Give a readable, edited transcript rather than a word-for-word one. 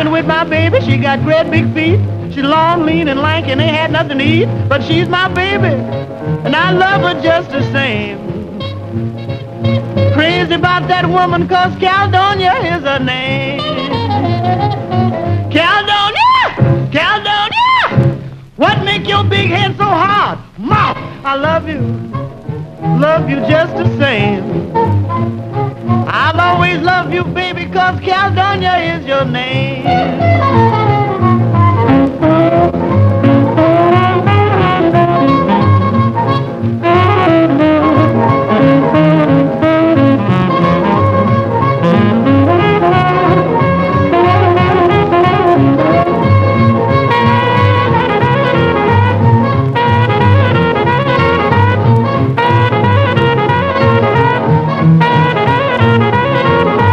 Living with my baby, she got great big feet. She's long, lean, and lank, and ain't had nothing to eat. But she's my baby, and I love her just the same. Crazy about that woman, 'cause Caledonia is her name. Caledonia! Caledonia! What make your big head so hard? Mouth! I love you just the same. I'll always love you, baby, 'cause Caledonia is your name.